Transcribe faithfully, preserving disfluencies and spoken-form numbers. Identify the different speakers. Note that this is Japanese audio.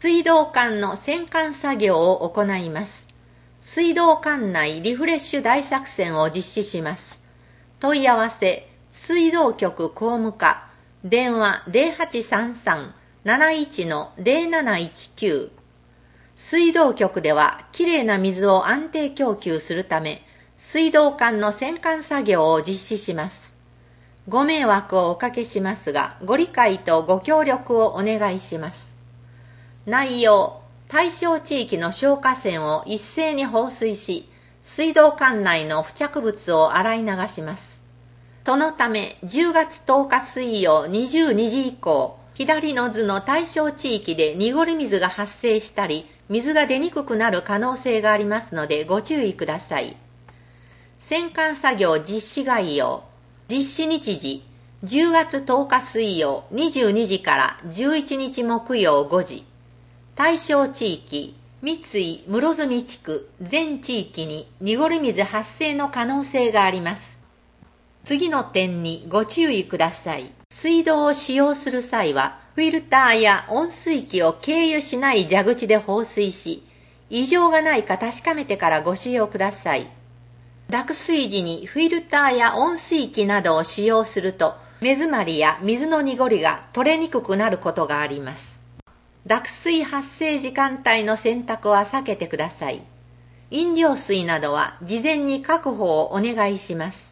Speaker 1: 水道管の洗管作業を行います。水道管内リフレッシュ大作戦を実施します。問い合わせ、水道局工務課、電話 ゼロはちさんさん なないち ゼロなないちきゅう。水道局ではきれいな水を安定供給するため、水道管の洗管作業を実施します。ご迷惑をおかけしますが、ご理解とご協力をお願いします。内容、対象地域の消火栓を一斉に放水し、水道管内の付着物を洗い流します。そのため、じゅうがつとおか水曜にじゅうにじ以降、左の図の対象地域で濁り水が発生したり、水が出にくくなる可能性がありますのでご注意ください。洗管作業実施概要。実施日時、じゅうがつとおか水曜にじゅうにじからじゅういちにち木曜ごじ。対象地域、三井室積地区全地域に濁り水発生の可能性があります。次の点にご注意ください。水道を使用する際は、フィルターや温水器を経由しない蛇口で放水し、異常がないか確かめてからご使用ください。濁水時にフィルターや温水器などを使用すると、目詰まりや水の濁りが取れにくくなることがあります。濁水発生時間帯の選択は避けてください。飲料水などは事前に確保をお願いします。